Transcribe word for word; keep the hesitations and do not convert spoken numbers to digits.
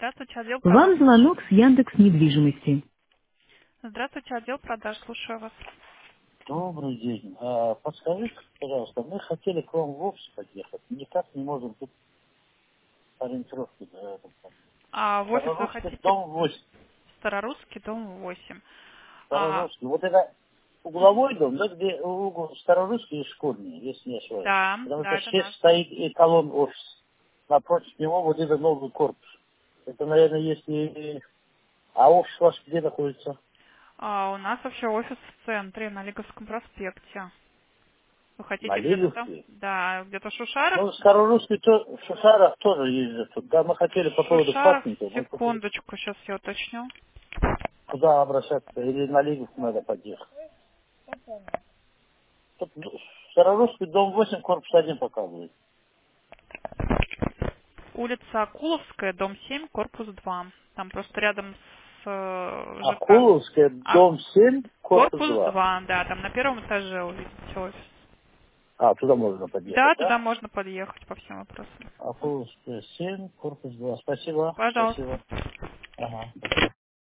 Здравствуйте, отдел продаж. Вам звонок с Яндекс недвижимости. Здравствуйте, отдел продаж. Слушаю вас. Добрый день. А, подскажите, пожалуйста, мы хотели к вам в офис подъехать, никак не можем тут ориентировки. Да, А в офис вы Старорусский хотите дом восемь. Старорусский, дом восемь. А, Старорусский. Вот это угловой дом, да, где угол Старорусский и Школьный, если не ошибаюсь. да, Потому да, что это здесь наш. стоит эталон офис. Напротив него вот это новый корпус. Это, наверное, если... А офис ваш где находится? А, у нас вообще офис в центре, на Лиговском проспекте. Вы На хотите где-то там? Лиговке. Да, где-то в Шушарах? Ну, Старорусский то, в Шушарах тоже ездят. тут. Да, мы хотели по поводу Шушарах, паркинга. Мы хотели секундочку, сейчас я уточню. куда обращаться? Или на Лиговку надо подъехать? Тут Старорусский дом восемь, корпус один показывает. Улица Акуловская, дом семь, корпус два. Там просто рядом с э, ЖК. Акуловская, А дом семь, корпус корпус два. два, да, там на первом этаже увидите офис. А, туда можно Да, подъехать, туда да? можно подъехать по всем вопросам. Акуловская семь, корпус два. Спасибо, Пожалуйста. спасибо. Ага, спасибо.